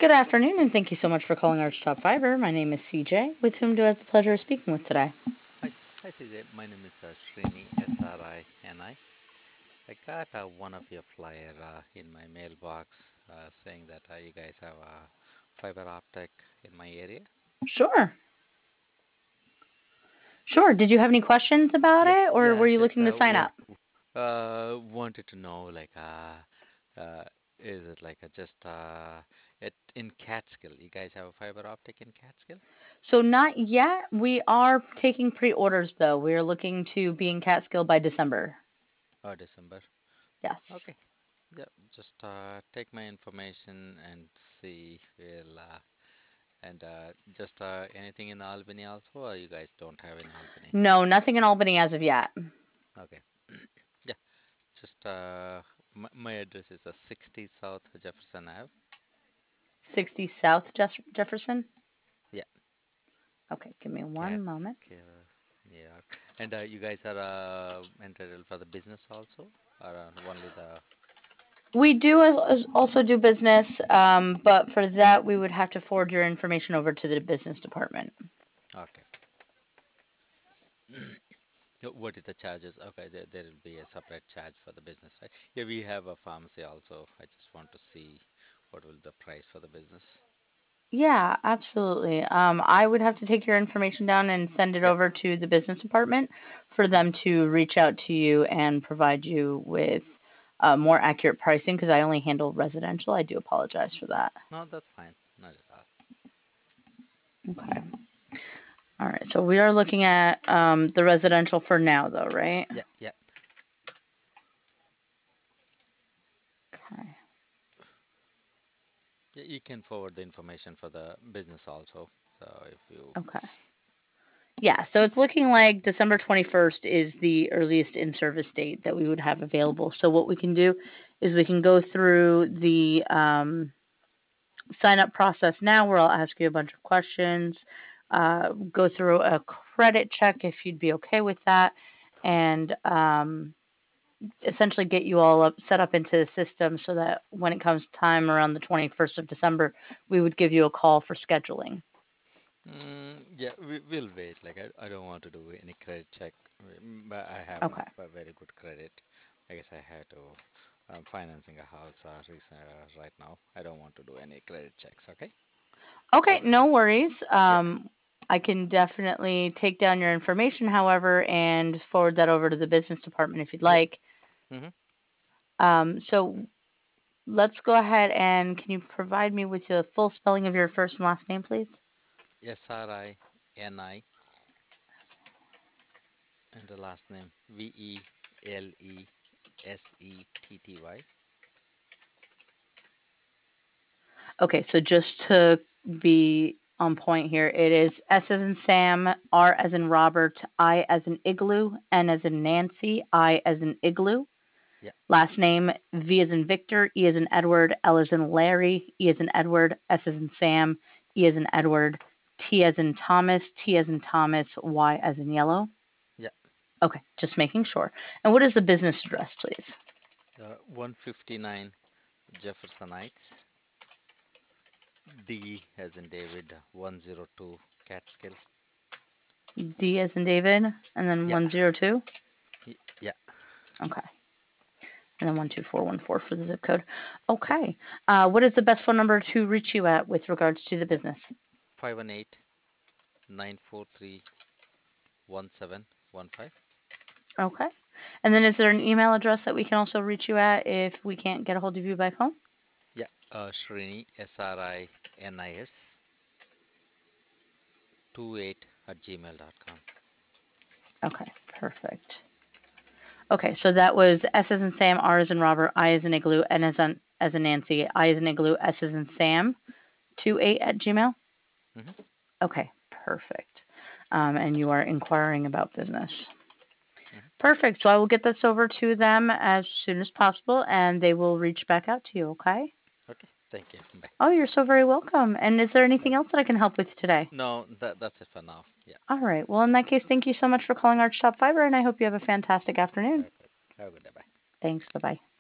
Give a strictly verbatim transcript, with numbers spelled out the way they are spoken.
Good afternoon, and thank you so much for calling Archtop Fiber. My name is C J, with whom do I have the pleasure of speaking with today? Hi, S- hi C J. My name is uh, Srini, S R I N I. I I got uh, one of your flyer uh, in my mailbox uh, saying that uh, you guys have a fiber optic in my area. Sure. Sure. Did you have any questions about Yeah, it, or were yeah. you Just looking to uh, sign wa- up? uh, wanted to know like uh, uh, is it like a just uh, it in Catskill? You guys have a fiber optic in Catskill? So, not yet. We are taking pre orders, though. We are looking to be in Catskill by December. Or December? Yes. Okay. Yeah, just uh, take my information and see. We'll uh, And uh, just uh, anything in Albany also, or you guys don't have in Albany? No, nothing in Albany as of yet. Okay. Yeah, just uh, my, my address is uh, sixty South Jefferson Ave. sixty South Jeff- Jefferson? Yeah, Okay, give me one moment. Catskill, New York. And uh, you guys are uh, entitled for the business also, or uh, only the? We do as- also do business, um, but for that, we would have to forward your information over to the business department. Okay. Uh, What is the charges? Okay, there, there will be a separate charge for the business, right? Yeah, we have a pharmacy also. I just want to see what will the price for the business. Yeah, absolutely. Um, I would have to take your information down and send it Yep. over to the business department for Hmm. them to reach out to you and provide you with uh, more accurate pricing because I only handle residential. I do apologize for that. No, that's fine. Not at all. Okay. All right. So we are looking at um, the residential for now, though, right? Yeah, yeah. Okay. Yeah, you can forward the information for the business also. So if you, Okay. Yeah, so it's looking like December twenty-first is the earliest in-service date that we would have available. So what we can do is we can go through the um, sign up process now where I'll ask you a bunch of questions, uh, go through a credit check if you'd be okay with that, and um, essentially get you all up set up into the system so that when it comes time around the twenty-first of December, we would give you a call for scheduling. mm, yeah, we will wait. Like I, I don't want to do any credit check, mm, but I have Okay. a, a very good credit. I guess I had to. I'm financing a house uh, recent, uh, right now. I don't want to do any credit checks. Okay. Okay, Okay. no worries. Yeah. Um, I can definitely take down your information, however, and forward that over to the business department if you'd Yeah. like. Mm-hmm. Um, so let's go ahead and can you provide me with the full spelling of your first and last name, please? S R I N I and the last name V E L E S E T T Y. Okay, so just to be on point here, it is S as in Sam, R as in Robert, I as in Igloo, N as in Nancy, I as in Igloo. Yeah. Last name V as in Victor, E as in Edward, L as in Larry, E as in Edward, S as in Sam, E as in Edward, T as in Thomas, T as in Thomas, Y as in yellow. Yeah. Okay, just making sure. And what is the business address, please? Uh, one fifty-nine Jefferson Heights. D as in David, one oh two Catskill. D as in David, and then Yeah, one zero two. y- yeah, Okay. And then one two four one four for the zip code. yeah, Okay. Uh, what is the best phone number to reach you at with regards to the yeah. business? five one eight, nine four three, one seven one five. Okay. And then is there an email address that we can also reach you at if we can't get a hold of you by phone? Yeah, uh, Srini, S R I N I S, two eight at gmail dot com. Okay, perfect. Okay, so that was S as in Sam, R as in Robert, I as in Igloo, N as in, as in Nancy, I as in Igloo, S as in Sam, two eight at Gmail. Mm-hmm. Okay, perfect. Um, and you are inquiring about business. Mm-hmm. Perfect. So I will get this over to them as soon as possible and they will reach back out to you, okay? Okay, thank you. Bye. Oh, you're so very welcome. And is there anything Thank else that I can help with today? No, that that's it for now. Yeah. All right. Well, in that case, thank you so much for calling Arch Top Fiber, and I hope you have a fantastic afternoon. Okay. Have a good day. Bye. Thanks. Bye bye.